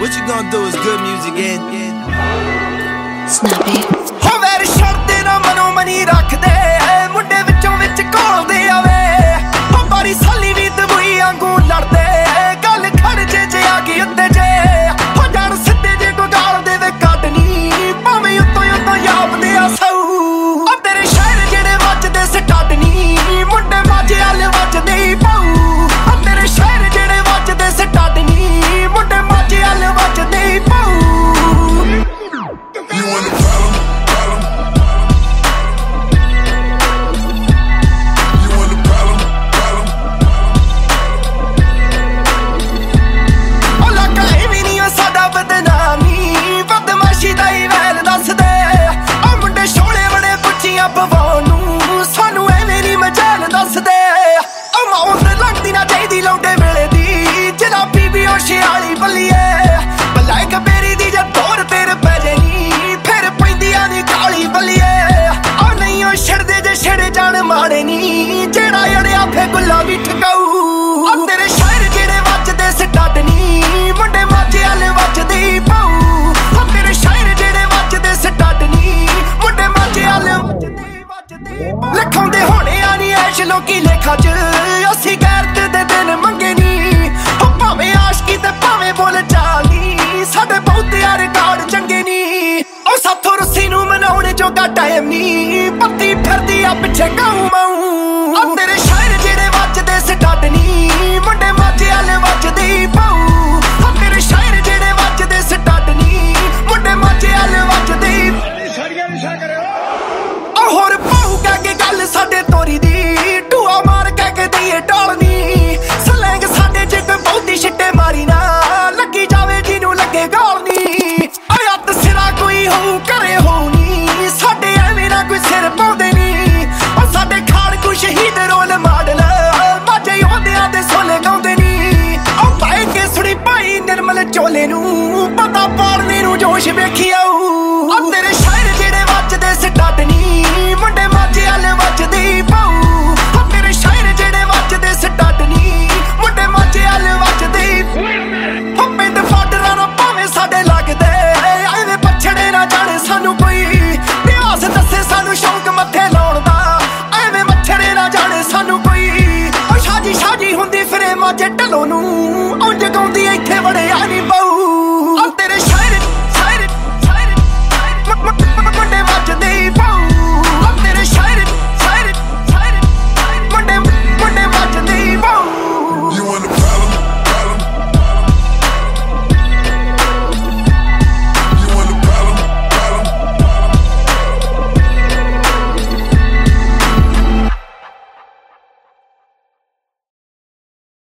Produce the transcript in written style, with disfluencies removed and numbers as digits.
What you gonna do is good music and Snappy ਹੋ ਵੈਰ ਛੱਡਦੇ ਨਾ ਮਨੋਂ ਮਨੀ ਰੱਖਦੇ ਮੁੰਡੇ ਵਿੱਚੋਂ ਵਿੱਚ ਘੋਲਦੇ ਆਵੇ ਹੋ ਬਾਰੀ ਸਾਲੀ ਵੀ ਦਬੂਈ ਵਾਂਗੂ ਲੜਦੇ ਗੱਲ ਖੜਜੇ ਜੇ ਆ ਗਈ ਉੱਤੇ ਜੇ ਹੋ ਜਾਣ ਸਿੱਧੇ ਜੇ ਕੋ ਗਾਲ ਦੇਵੇ ਕੱਢਨੀ ਭਾਵੇਂ ਉੱਤੋਂ ਉੱਤੋਂ ਯਾਪਦੇ ਆ ਸਊ ਆ ਤੇਰੇ ਸ਼ਹਿਰ ਜਿਹੜੇ ਵੱਜਦੇ ਸਟਾਡਨੀ ਮੁੰਡੇ ਮਾਝੇ ਵਾਲੇ ਵੱਜਦੇ ਹੀ ਪਾਉ ਆ ਤੇਰੇ ਸ਼ਹਿਰ ਜਿਹੜੇ ਵੱਜਦੇ ਸਟਾਡਨੀ ਮੁੰਡੇ ਮਾਝੇ ਵਾਲੇ ਵੱਜਦੇ ਹੀ ਪਾਉ You want a problem? You want a problem? ਉਹ ਲੱਗਾ ਵੀ ਨਹੀਂ ਸਾਡਾ ਬਦਨਾਮੀ ਬਦਮਾਸ਼ੀ ਦਾ ਹੀ ਵੈਲ ਦੱਸਦੇ ਆ ਮੁੰਡੇ ਸ਼ੋਲੇ ਬੜੇ ਪੁੱਛੀਆਂ ਪਵਾਉਣ ਨੂੰ ਸਾਨੂੰ ਐਵੇਂ ਨਹੀਂ ਮਜਾਲ ਦੱਸਦੇ ਆ ਮਾਉਂ ਤੇ ਲੱਗਦੀ ਨਾ ਚਾਹੀਦੀ ਲੌਂਡੇ ਵੇਲੇ ਦੀ ਜਨਾਬੀ ਵੀ ਉਹ ਸ਼ਿਆਲੀ ਬੱਲੀਏ ਬਲਾਇ ਕਬੇਰੀ ਦੀ ਜਦ ਦੌਰ ਤੇਰੇ ਪੈ ਜਾਣੀ ਫਿਰ ਪੈਂਦੀਆਂ ਦੀ ਕਾਲੀ ਬੱਲੀਏ ਆ ਨਹੀਂ ਉਹ ਛੜਦੇ ਜੇ ਛੜੇ ਜਾਣ ਮਾੜੇ ਨੀ ਜਿਹੜਾ ਅੜਿਆ ਫੇ ਗੁੱਲਾ ਵੀ ਠਕਾਊ ਆ ਤੇਰੇ ਸ਼ਾਇਰ ਜਿਹੜੇ ਵੱਜਦੇ ਸਟਾਡਨੀ ਮੁੰਡੇ ਮਾਝੇ ਵਾਲੇ ਵੱਜਦੇ ਪਾਉ ਆ ਤੇਰੇ ਸ਼ਾਇਰ ਜਿਹੜੇ ਵੱਜਦੇ ਸਟਾਡਨੀ ਮੁੰਡੇ ਮਾਝੇ ਵਾਲੇ ਵੱਜਦੇ ਲਿਖਾਉਂਦੇ ਹੋਣੇ ਆ ਨੀ ਐਸ਼ ਲੋਕੀ ਲੇਖਾਂ 'ਚ ਅਸੀਂ ਗੈਰਤ ਦੇ ਦਿਨ ਮੰਗੇ ਨੀ ਉਹ ਭਾਵੇਂ ਆਸ਼ਕੀ ਤੇ ਭਾਵੇਂ ਬੋਲ ਚਾਲੀ ਸਾਡੇ ਬਹੁਤ ਯਾਰ ਰਿਕਾਰਡ ਚੰਗੇ ਨੀ ਉਹ ਸਾਥੋਂ ਰੁੱਸੀ ਨੂੰ ਮਨਾਉਣ ਜੋਗਾ ਟਾਈਮ ਨੀ ਪੱਤੀ ਫਿਰਦੀ ਆ ਪਿੱਛੇ ਗਾਉਂ ਮਾਉ